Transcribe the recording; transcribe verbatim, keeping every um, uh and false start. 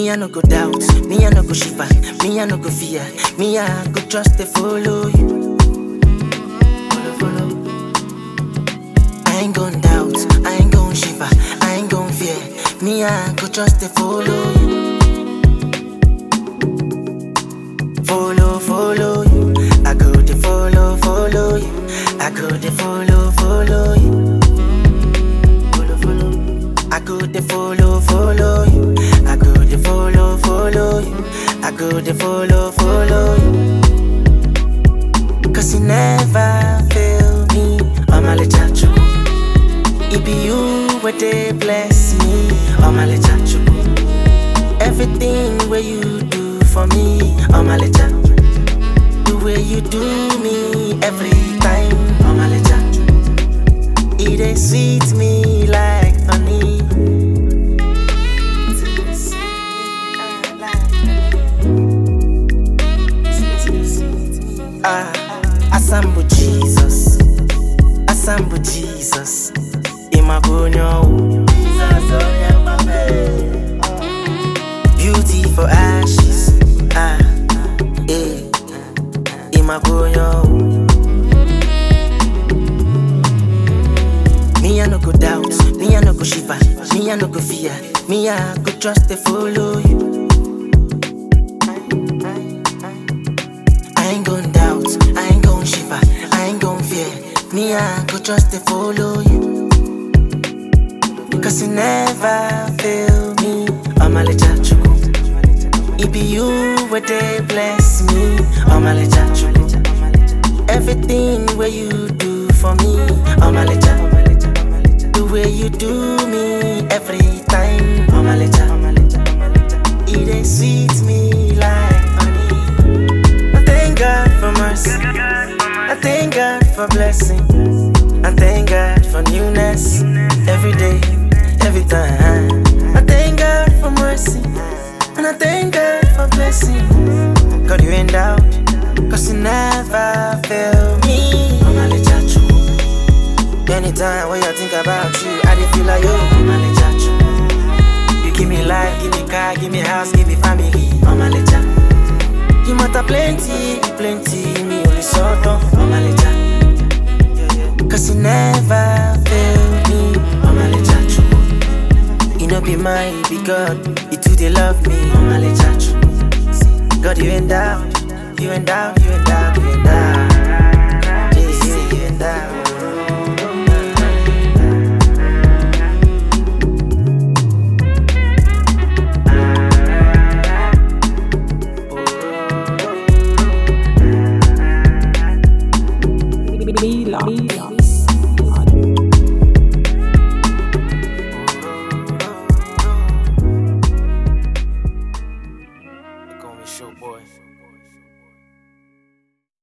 Me I no go doubt, me I no go shiver, me I no go fear, me I go trust to follow you. Follow, follow. I ain't gon' doubt, I ain't gon' shiver, I ain't gon' fear, me I go trust to follow you. Follow, follow you, I go to follow, follow you, I go to follow, follow you. Follow, follow. I go to follow, follow you. I go to follow, follow you. I go to follow, follow you. Cause you never fail me, oh my little chuku. It be you where they bless me, oh my little chuku. Everything where you do for me, oh my little. The way you do me every time, oh my little. It dey sweet me like honey. Ah, Asambu Jesus, Asambu Jesus, Imabonyo. Beauty for ashes, ah, eh, Imabonyo. Me I no go doubt, me I no go shiver, me I no go fear, me I go trust to follow you. I ain't gon' doubt, I ain't gon' shiver, I ain't gon' fear, me I go trust to follow you. Cause you never fail me, oh my little chuku. It be you where they bless me, oh my little chuku. Everything where you do for me, oh my little. The way you do me every time, oh my little. It dey sweet me like honey. I thank God for mercy, I thank God for blessing, I thank God for newness every day, every time. I thank God for mercy, and I thank God for blessing. God, you ain't doubt, cause you never fail me, oh my little true. Anytime when I think about you, I dey feel like yo, my little true. You give me life, give me car, give me house, give me family, oh my little. You matter plenty, plenty, me only sort of, oh my little. Cause you never fail me, oh my little true. You know be mine, be God, you too they love me, oh my little true. God, you ain't doubt, you ain't doubt, you ain't doubt.